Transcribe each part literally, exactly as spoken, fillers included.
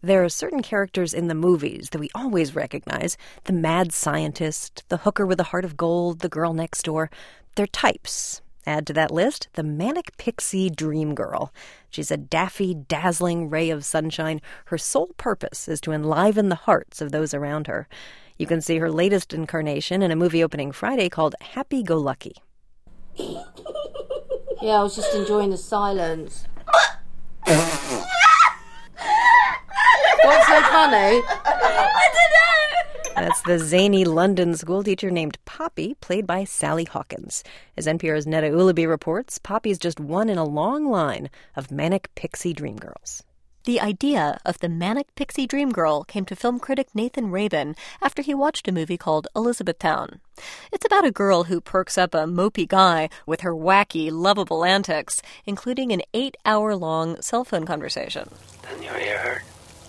There are certain characters in the movies that we always recognize. The mad scientist, the hooker with a heart of gold, the girl next door. They're types. Add to that list the manic pixie dream girl. She's a daffy, dazzling ray of sunshine. Her sole purpose is to enliven the hearts of those around her. You can see her latest incarnation in a movie opening Friday called Happy Go Lucky. Yeah, I was just enjoying the silence. What's so funny? I don't know. That's the zany London schoolteacher named Poppy, played by Sally Hawkins. As N P R's Netta Ulaby reports, Poppy's just one in a long line of manic pixie dream girls. The idea of the manic pixie dream girl came to film critic Nathan Rabin after he watched a movie called Elizabethtown. It's about a girl who perks up a mopey guy with her wacky, lovable antics, including an eight-hour-long cell phone conversation. Doesn't your ear hurt?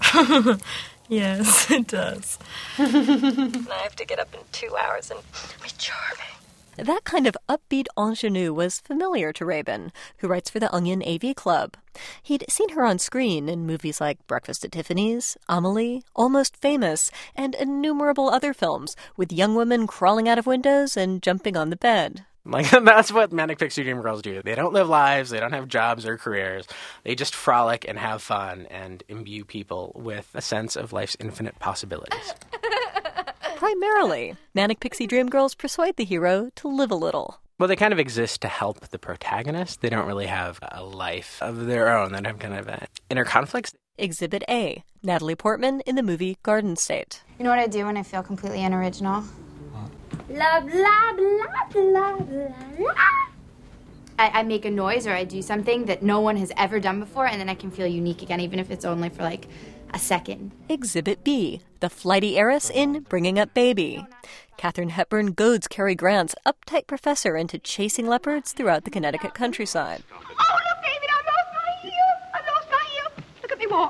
Yes, it does. And I have to get up in two hours and be charming. That kind of upbeat ingenue was familiar to Rabin, who writes for the Onion A V Club. He'd seen her on screen in movies like Breakfast at Tiffany's, Amelie, Almost Famous, and innumerable other films, with young women crawling out of windows and jumping on the bed. Like, that's what manic pixie dream girls do. They don't live lives, they don't have jobs or careers. They just frolic and have fun and imbue people with a sense of life's infinite possibilities. Primarily, manic pixie dream girls persuade the hero to live a little. Well, they kind of exist to help the protagonist. They don't really have a life of their own. They don't have kind of uh, inner conflicts. Exhibit A, Natalie Portman in the movie Garden State. You know what I do when I feel completely unoriginal? Blah, blah, blah, blah, blah, blah. I, I make a noise or I do something that no one has ever done before, and then I can feel unique again, even if it's only for like a second. Exhibit B, the flighty heiress in Bringing Up Baby. Katharine Hepburn goads Cary Grant's uptight professor into chasing leopards throughout the Connecticut countryside. Oh, look, David, I lost my heel. I lost my heel. Look at me walk.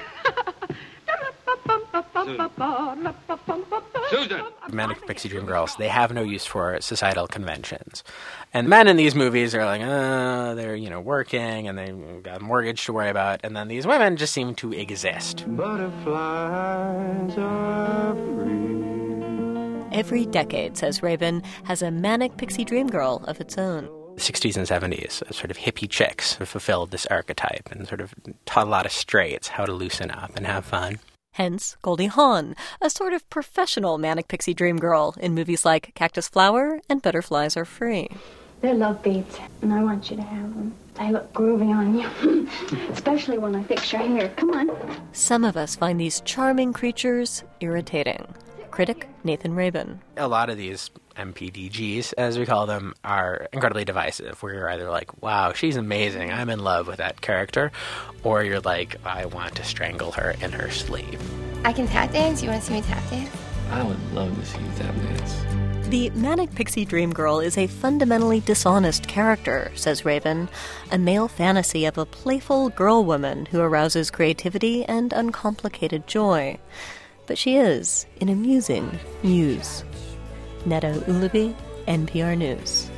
Susan! Manic pixie dream girls, they have no use for societal conventions. And men in these movies are like, uh, they're, you know, working and they've got a mortgage to worry about. And then these women just seem to exist. Butterflies are free. Every decade, says Rabin, has a manic pixie dream girl of its own. The sixties and seventies, sort of hippie chicks who fulfilled this archetype and sort of taught a lot of straights how to loosen up and have fun. Hence Goldie Hawn, a sort of professional manic pixie dream girl in movies like Cactus Flower and Butterflies Are Free. They're love beads, and I want you to have them. They look groovy on you, especially when I fix your hair. Come on. Some of us find these charming creatures irritating. Critic Nathan Rabin. A lot of these M P D Gs, as we call them, are incredibly divisive, where you're either like, wow, she's amazing, I'm in love with that character, or you're like, I want to strangle her in her sleep. I can tap dance. You want to see me tap dance? I would love to see you tap dance. The manic pixie dream girl is a fundamentally dishonest character, says Rabin, a male fantasy of a playful girl woman who arouses creativity and uncomplicated joy. But she is an amusing muse. Netta Ulaby, N P R News.